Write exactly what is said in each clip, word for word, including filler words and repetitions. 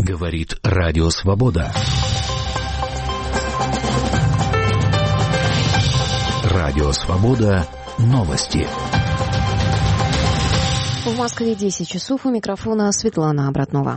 Говорит Радио Свобода. Радио Свобода. Новости. В Москве десять часов. У микрофона Светлана Обратнова.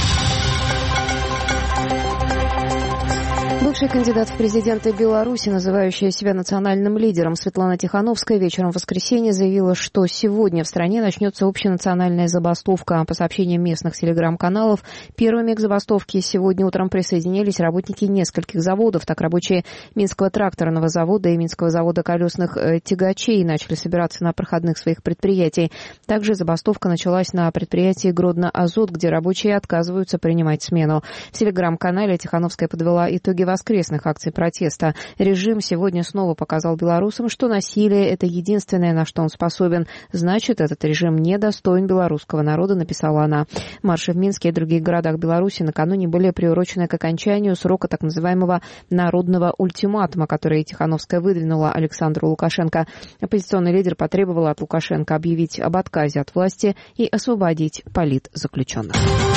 Бывший кандидат в президенты Беларуси, называющая себя национальным лидером, Светлана Тихановская вечером в воскресенье заявила, что сегодня в стране начнется общенациональная забастовка. По сообщениям местных телеграм-каналов, первыми к забастовке сегодня утром присоединились работники нескольких заводов. Так, рабочие Минского тракторного завода и Минского завода колесных тягачей начали собираться на проходных своих предприятий. Также забастовка началась на предприятии Гродно-Азот, где рабочие отказываются принимать смену. В телеграм-канале Тихановская подвела итоги воскресных акций протеста. Режим сегодня снова показал белорусам, что насилие – это единственное, на что он способен. Значит, этот режим недостоин белорусского народа, написала она. Марши в Минске и других городах Беларуси накануне были приурочены к окончанию срока так называемого народного ультиматума, который Тихановская выдвинула Александру Лукашенко. Оппозиционный лидер потребовал от Лукашенко объявить об отказе от власти и освободить политзаключенных.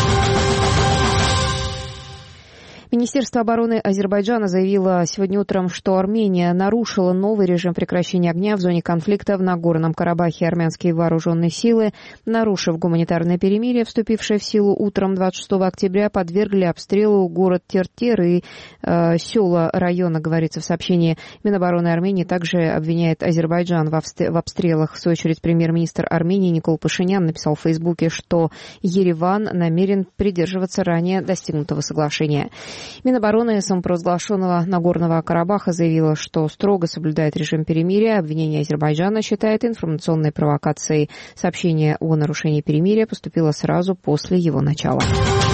Министерство обороны Азербайджана заявило сегодня утром, что Армения нарушила новый режим прекращения огня в зоне конфликта в Нагорном Карабахе. Армянские вооруженные силы, нарушив гуманитарное перемирие, вступившее в силу утром двадцать шестого октября, подвергли обстрелу город Тертер и э, села района, говорится в сообщении. Минобороны Армении также обвиняет Азербайджан в, в обстрелах. В свою очередь, премьер-министр Армении Никол Пашинян написал в Фейсбуке, что Ереван намерен придерживаться ранее достигнутого соглашения. Минобороны самопровозглашенного Нагорного Карабаха заявила, что строго соблюдает режим перемирия. Обвинение Азербайджана считает информационной провокацией. Сообщение о нарушении перемирия поступило сразу после его начала.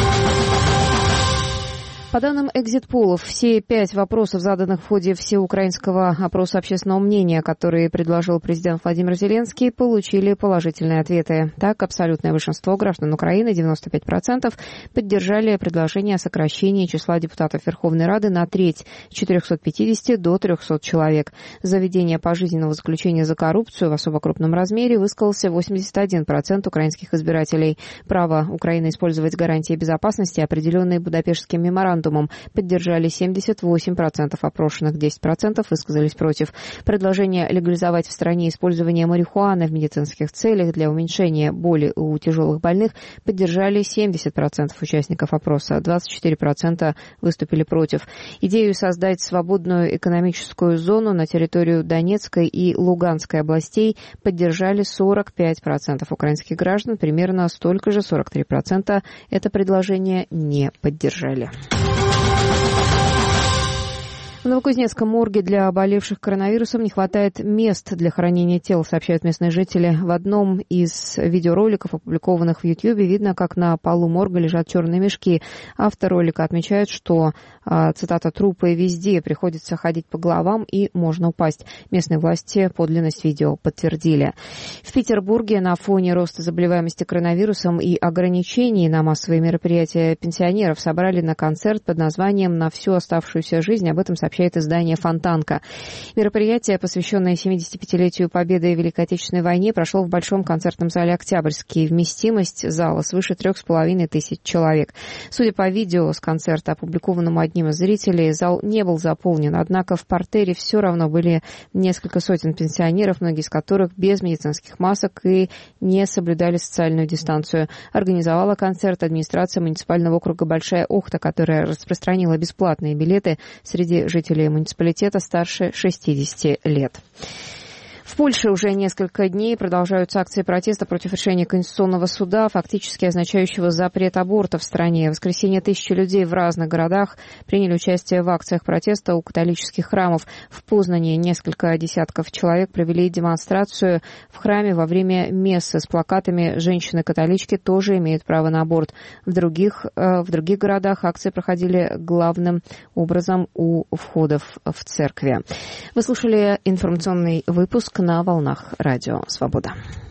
По данным экзит-полов, все пять вопросов, заданных в ходе всеукраинского опроса общественного мнения, который предложил президент Владимир Зеленский, получили положительные ответы. Так, абсолютное большинство граждан Украины, девяносто пять процентов, поддержали предложение о сокращении числа депутатов Верховной Рады на треть с четырехсот пятидесяти до трехсот человек. За введение пожизненного заключения за коррупцию в особо крупном размере высказался восемьдесят один процент украинских избирателей. Право Украины использовать гарантии безопасности, определенные Будапештским меморандумом, поддержали семьдесят восемь процентов опрошенных, десять процентов высказались против. Предложение легализовать в стране использование марихуаны в медицинских целях для уменьшения боли у тяжелых больных поддержали семьдесят процентов участников опроса, двадцать четыре процента выступили против. Идею создать свободную экономическую зону на территорию Донецкой и Луганской областей поддержали сорок пять процентов украинских граждан, примерно столько же, сорок три процента, это предложение не поддержали. В Новокузнецком морге для болевших коронавирусом не хватает мест для хранения тел, сообщают местные жители. В одном из видеороликов, опубликованных в Ютьюбе, видно, как на полу морга лежат черные мешки. Автор ролика отмечает, что, цитата, «трупы везде, приходится ходить по головам и можно упасть». Местные власти подлинность видео подтвердили. В Петербурге на фоне роста заболеваемости коронавирусом и ограничений на массовые мероприятия пенсионеров собрали на концерт под названием «На всю оставшуюся жизнь». Об этом сообщает издание «Фонтанка». Мероприятие, посвященное семидесятипятилетию Победы в Великой Отечественной войне, прошло в Большом концертном зале «Октябрьский». Вместимость зала свыше трех с половиной тысяч человек. Судя по видео с концерта, опубликованному одним из зрителей, зал не был заполнен. Однако в партере все равно были несколько сотен пенсионеров, многие из которых без медицинских масок и не соблюдали социальную дистанцию. Организовала концерт администрация муниципального округа Большая Охта, которая распространила бесплатные билеты среди жителей муниципалитета старше шестидесяти лет. В Польше уже несколько дней продолжаются акции протеста против решения Конституционного суда, фактически означающего запрет аборта в стране. В воскресенье тысячи людей в разных городах приняли участие в акциях протеста у католических храмов. В Познане несколько десятков человек провели демонстрацию в храме во время мессы с плакатами «Женщины-католички тоже имеют право на аборт». В других, в других городах акции проходили главным образом у входов в церкви. Вы слушали информационный выпуск на волнах Радио Свобода.